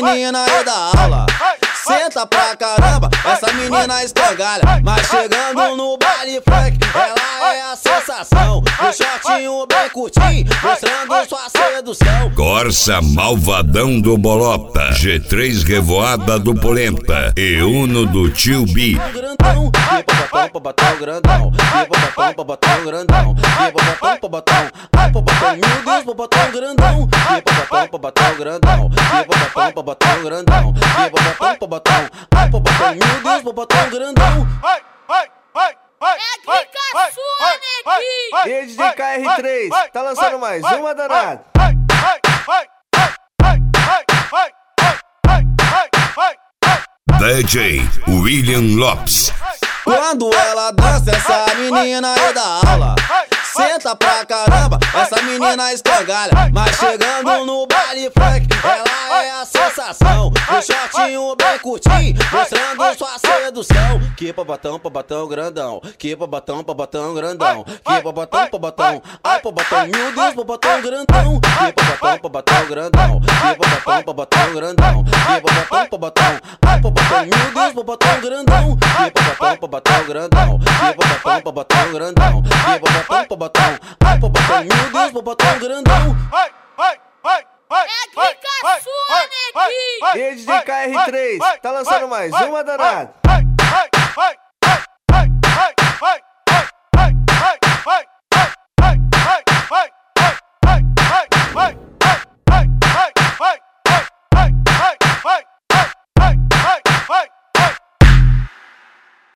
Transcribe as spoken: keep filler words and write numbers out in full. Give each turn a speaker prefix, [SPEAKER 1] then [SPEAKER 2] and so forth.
[SPEAKER 1] menina é da aula. Senta pra caramba, essa menina escangalha. Mas chegando no baile funk, ela é a sensação. O shortinho bem curtinho, mostrando sua sedução.
[SPEAKER 2] Corsa Malvadão do Bolota, G três Revoada do Polenta e Uno do Tio B.
[SPEAKER 1] Grandão, e babatão, babatão grandão. E babatão, babatão grandão. E babatão, babatão, ai babatão, meu Deus, babatão grandão. E babatão, babatão grandão. E babatão, babatão grandão. E babatão, babatão, ai babatão, meu Deus, babatão grandão.
[SPEAKER 3] É a sua, neguinho!
[SPEAKER 4] E aí, D J K R três, tá lançando mais uma danada.
[SPEAKER 2] D J William Lopes.
[SPEAKER 1] Quando ela dança, essa menina é da aula. Senta pra caramba, essa menina escangalha. Mas chegando no baile funk, ela é a sensação. O shortinho bem curtinho, mostrando sua sedução. Que babatão, babatão grandão. Que babatão, babatão grandão. Que babatão, babatão, ai babatão, meu Deus, babatão grandão. Que babatão, babatão grandão. Que babatão, babatão grandão. Que babatão, babatão, ai babatão, meu Deus, babatão grandão. Que babatão, babatão grandão. Que babatão, babatão grandão. Que babatão, babatão, ai babatão, meu Deus, babatão grandão.
[SPEAKER 3] É a sua, neguinho!
[SPEAKER 4] E aí, D J K R três, tá lançando mais uma danada.
[SPEAKER 5] Hey!